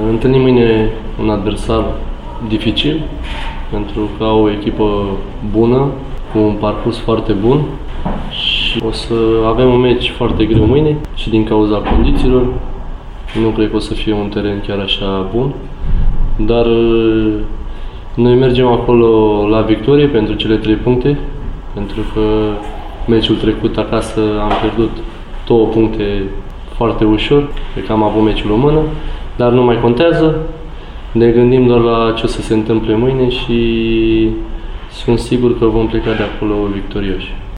Întâlnim mâine un adversar dificil, pentru că au o echipă bună, cu un parcurs foarte bun și o să avem un meci foarte greu mâine și din cauza condițiilor. Nu cred că o să fie un teren chiar așa bun, dar noi mergem acolo la victorie pentru cele 3 puncte, pentru că meciul trecut acasă am pierdut 2 puncte foarte ușor, cred că am avut meciul în mână, dar nu mai contează. Ne gândim doar la ce o să se întâmple mâine și sunt sigur că vom pleca de acolo victorioși.